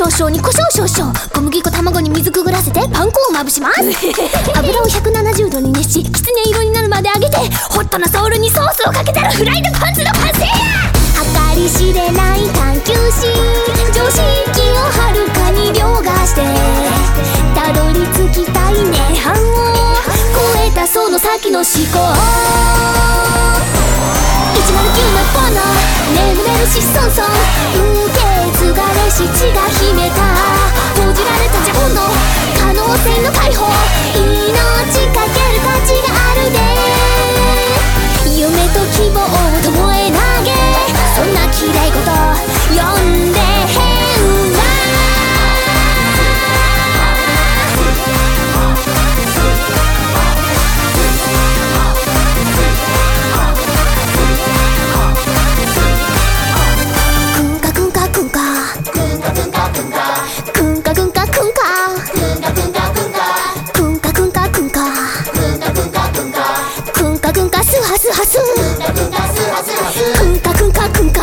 少々に胡椒少々、小麦粉卵に水くぐらせてパン粉をまぶします。油を170度に熱し、きつね色になるまで揚げて、ホットなソールにソースをかけたらフライドパンツの完成や。計り知れない探求心、常識をはるかに凌駕して、たどり着きたい涅槃を超えたその先の思考。109の炎、眠れるしそんそん、受け継がれし血が秘めた、閉じられた自分の可能性の解放、命かける価値があるで。夢と希望を共へ投げ、そんな綺麗事呼んで変な。スハスくんかくんかくんか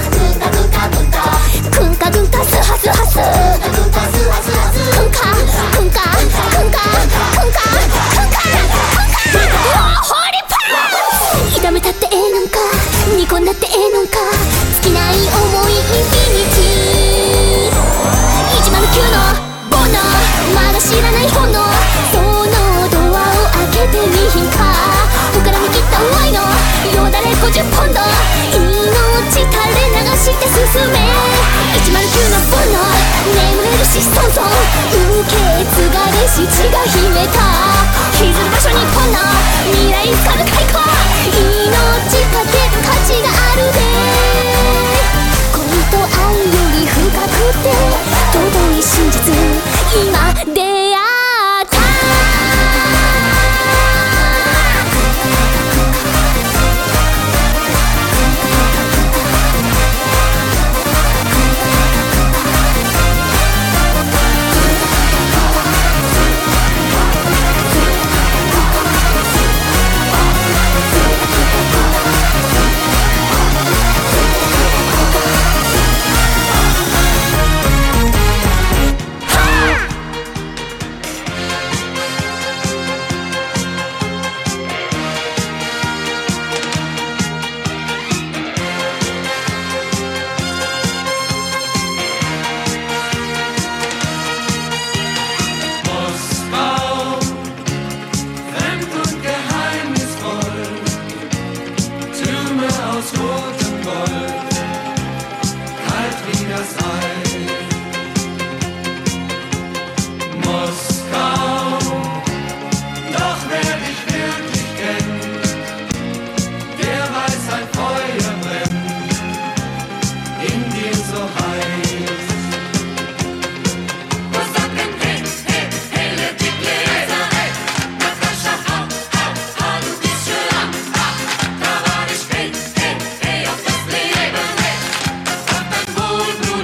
くんかくんかスハスハスくんかくんかくんかくんかくんかホーリーパン。炒めたってええのんか、煮込んだってええのんか、尽きない思いインフィニティ。109のボノ、まだ知らない炎、そのドアを開けてみひんか。膨らみきった思いのよだれ50ポンド、命垂れ流して進め。109のボノ、眠れるしソンソン、受け継がれし血が秘めた、